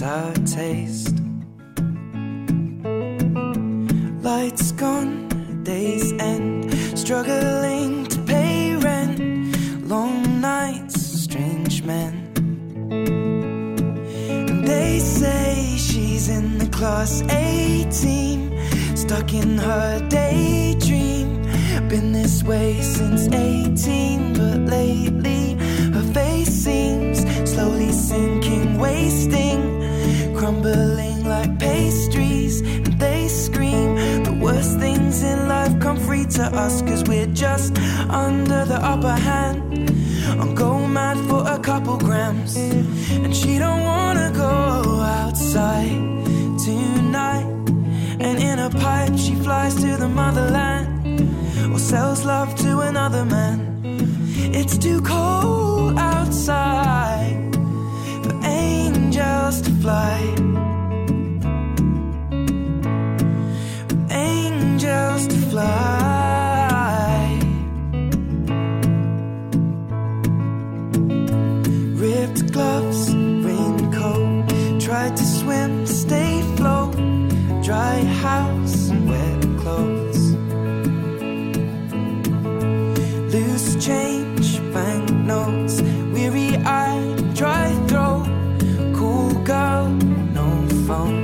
sour taste. Lights gone, days end, struggling to pay rent. Long nights, strange men. And they say she's in the class A team, stuck in her daydream. Been this way since 18, but lately her face seems slowly sinking, wasting, crumbling like pastries. And they scream the worst things in life come free to us, 'cause we're just under the upper hand. I'm going mad for a couple grams, and she don't wanna go outside tonight. And in a pipe she flies to the motherland, or sells love to another man. It's too cold outside for angels to fly, for angels to fly. Ripped gloves, raincoat, tried to swim, stay afloat. Dry house and wet clothes. Loose change, banknotes, weary-eyed, dry throat. Cool girl, no phone.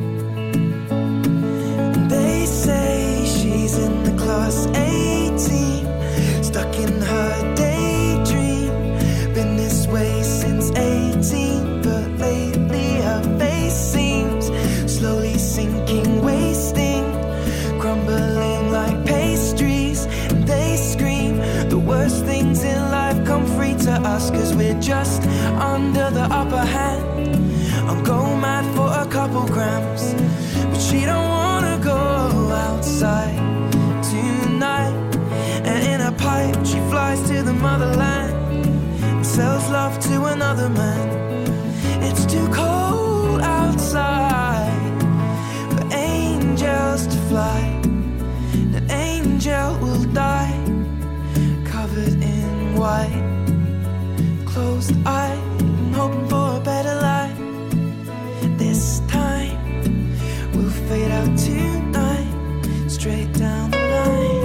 They say she's in the class A team, stuck in her daydream. Been this way since 18, but lately her face seems slowly sinking, wasting, crumbling like pastries. And they scream the worst things in life come free to us, 'cause we're just under the upper hand. I'm going mad for a couple grams, but she don't wanna go outside tonight. And in a pipe she flies to the motherland, and sells love to another man. It's too cold outside for angels to fly. An angel will die, covered in white, closed eye, hoping for a better life. This time we'll fade out tonight, straight down the line.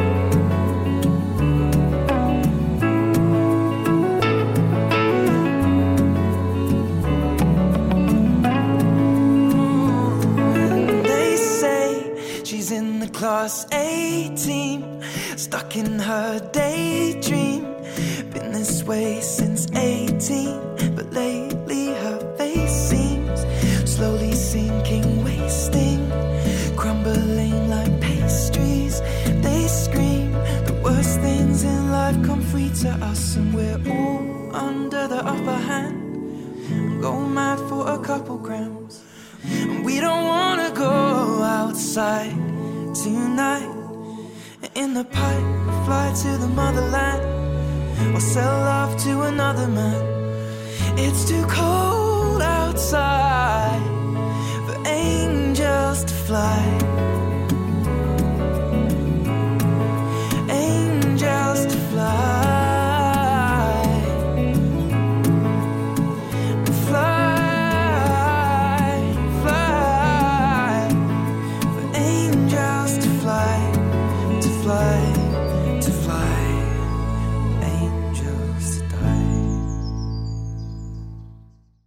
They say she's in the class A team, stuck in her daydream. Been this way since 18, but lately her face seems slowly sinking, wasting, crumbling like pastries. They scream the worst things in life come free to us, and we're all under the upper hand. I'm going mad for a couple grams, and we don't wanna go outside tonight. In the pipe, fly to the motherland, or sell love to another man. It's too cold outside for angels to fly. Angels to fly. Fly, fly. For angels to fly, to fly.